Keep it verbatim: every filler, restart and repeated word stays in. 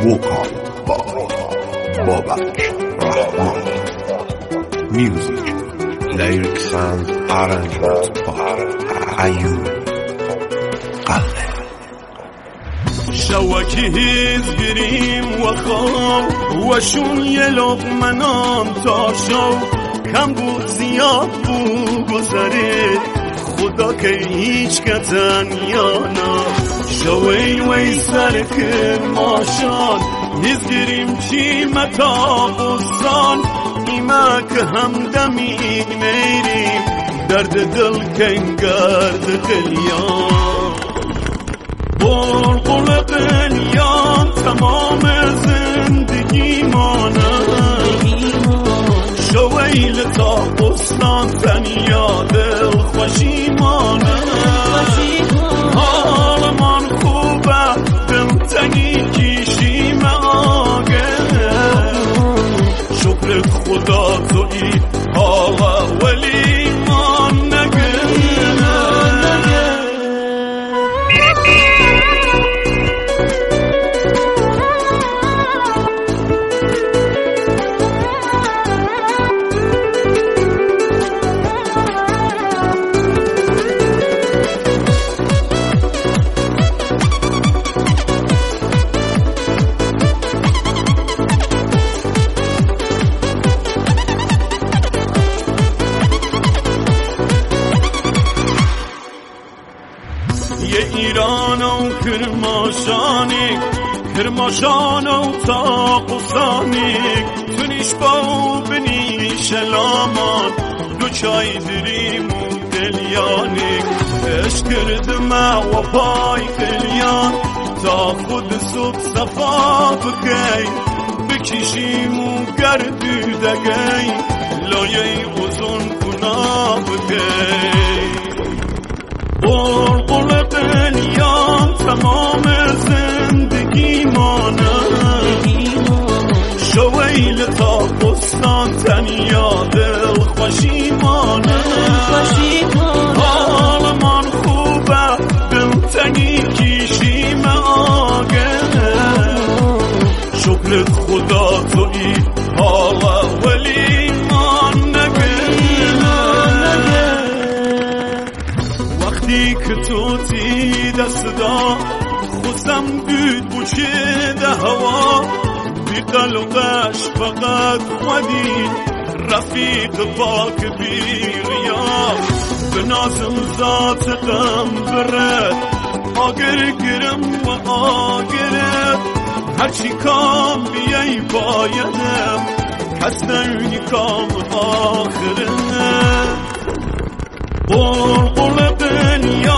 وقال بابک رحمان. Music, lyrics and arrangement by Ayub قلب. شوکی هیز گریم و خواب و شون یه لقمنام تا شو کم بود زیاد بود گذره خدا که هیچ کتن یا نا شوی وی سر کرماشان هیز گریم چی متا بستان ایما که همدمی میریم درد دل کنگرد قلیان بلبل قلیان تمام زندگی مانم شویل تا بستان تنیا دل خوشی مانم حال من خوبه دل تنی کشیم آگه شکر خدا توی حالا ولی من نگه ایران و کرماشانی کرماشان و تاقصانی تونیش با بنیش لامان دو چای دریم و دلیانی اش کردم و پای قلیان تا خود صبح صفا بکی بکشیم و گردی دگی لایه غزون کنا بکی بلبل قلیان تمام زندگی مانم شویل تا بستان تنیا دل خوشی مانم حال من خوبه دل تنی کشیم آگه شکر خدا توی حالا ولی من نگه وقتی که تو تی دست دا خوزم بود بوچه ده هوا بی قلقش فقط خودی رفیق پاک بی غیاب به نازم ذات غم برد آگر گرم و آگرد هرچی کام بیایی بایدم کس نونی کام آخرم بلبل قلیان